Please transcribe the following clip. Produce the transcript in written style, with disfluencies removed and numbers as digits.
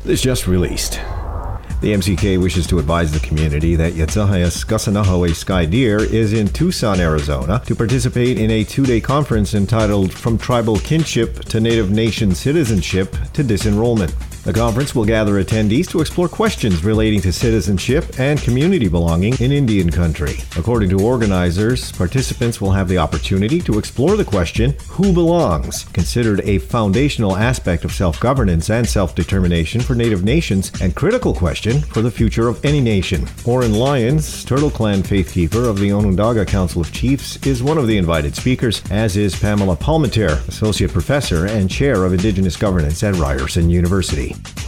This just released. The MCK wishes to advise the community that Yatsahayas Kasanahawe Sky Deer is in Tucson, Arizona to participate in a 2-day conference entitled From Tribal Kinship to Native Nation Citizenship to Disenrollment. The conference will gather attendees to explore questions relating to citizenship and community belonging in Indian country. According to organizers, participants will have the opportunity to explore the question, who belongs, considered a foundational aspect of self-governance and self-determination for Native nations, and critical question for the future of any nation. Oren Lyons, Turtle Clan faithkeeper of the Onondaga Council of Chiefs, is one of the invited speakers, as is Pamela Palmater, associate professor and chair of Indigenous governance at Ryerson University.